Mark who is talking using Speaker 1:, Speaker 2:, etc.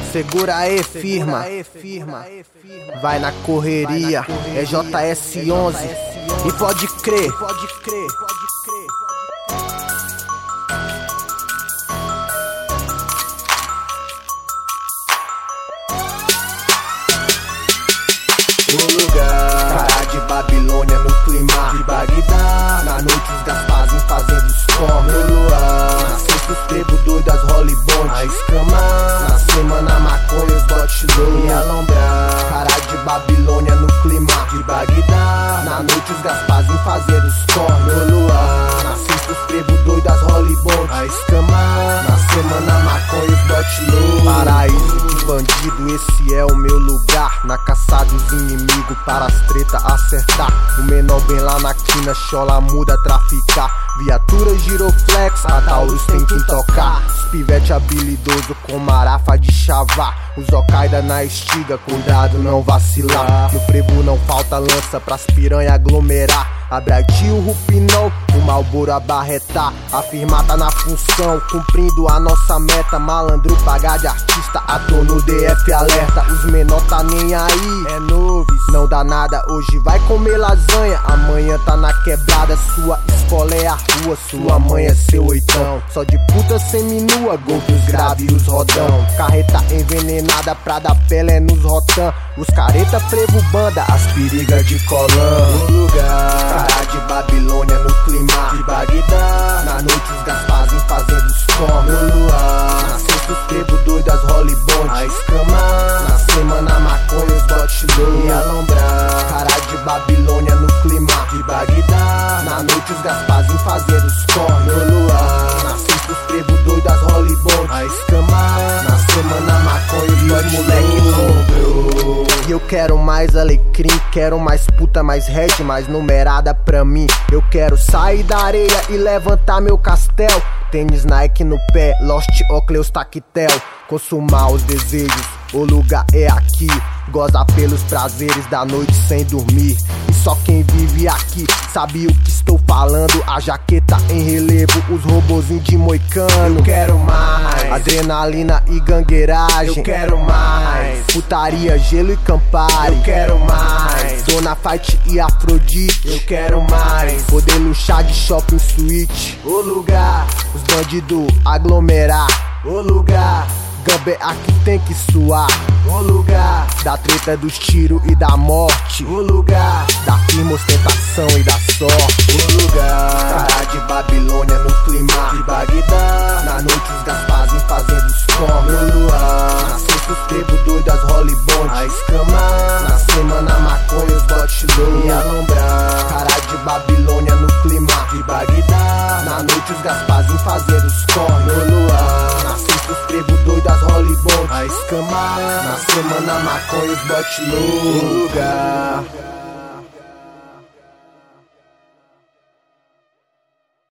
Speaker 1: Segura aí, firma. Vai na correria, é JS11. E pode crer.
Speaker 2: O lugar, cara de Babilônia no clima de Bagdá. Na noite os Gaspazin fazendo escorre no luar. Na sexta os tribos doidas role bonde a escamar. Na semana maconha os dot low e alombrar. Cara de Babilônia no clima de Bagdá. Na noite os Gaspazin fazendo escorre no luar. Na sexta os tribos doidas role bonde a escamar. Na semana maconha os dot low.
Speaker 1: Paraíso de bandido, esse é o meu lugar. Na caçada dos inimigos para as treta acertar. O menor bem lá na quina, chola muda traficar. Viatura giroflex, a Taurus tem que tocar. Os pivete habilidoso com marafa de chavar. Os Al-Qaeda na estiga, cuidado não vacilar. No frevo não falta lança pras piranha aglomerar. Abrati o Rupinol, o Malboro abarretar. A firma tá na função, cumprindo a nossa meta. Malandro pagar de artista, ator no DF alerta. Os menor tá nem aí, é noves, não dá nada. Hoje vai comer lasanha, amanhã tá na quebrada. Sua escola é a rua, sua mãe é seu oitão. Só de puta seminua, golpes graves e os rodão. Carreta envenenada pra dar pele é nos rotan. Os careta frevo banda, as perigas de colã.
Speaker 2: O lugar, cara de Babilônia no clima de Bagdá. Na noite os Gaspazin fazendo escorre no luar. Na sexta os tribos doidas role bonde a escamar. Na semana maconha os dot low e alombrar. Cara de Babilônia no clima de Bagdá. Na noite os Gaspazin fazendo escorre no luar. Na sexta os tribos doidas role bonde a escamar. Na semana maconha os dot moleque lombro.
Speaker 1: E eu quero mais alecrim, quero mais puta, mais red, mais numerada pra mim. Eu quero sair da areia e levantar meu castelo. Tênis Nike no pé, Lost Ocleus Tactel. Consumar os desejos, o lugar é aqui. Goza pelos prazeres da noite sem dormir. E só quem vive aqui sabe o que estou falando. A jaqueta em relevo, os robozinhos de moicano.
Speaker 2: Eu quero mais
Speaker 1: adrenalina e gangueiragem.
Speaker 2: Eu quero mais
Speaker 1: putaria, gelo e Campari.
Speaker 2: Eu quero mais
Speaker 1: Dona Fight e Afrodite.
Speaker 2: Eu quero mais
Speaker 1: poder luxar de shopping suíte.
Speaker 2: O lugar,
Speaker 1: os bandidos aglomerar.
Speaker 2: O lugar,
Speaker 1: Gambé aqui tem que suar.
Speaker 2: O lugar,
Speaker 1: da treta dos tiros e da morte.
Speaker 2: O lugar,
Speaker 1: da firma ostentação e da sorte.
Speaker 2: O lugar, cara de Babilônia no clima de Bagdá. Na noite os Gaspazin fazendo escorre no luar. Na sexta os tribos doidas role bonde a escamar. Na semana maconha os dot low e alombrar. Cara de Babilônia no clima de Bagdá. Na noite os Gaspazin fazendo escorre no luar. Na sexta os tribos doidas role bonde a escamar. Na semana maconha os dot low. O lugar.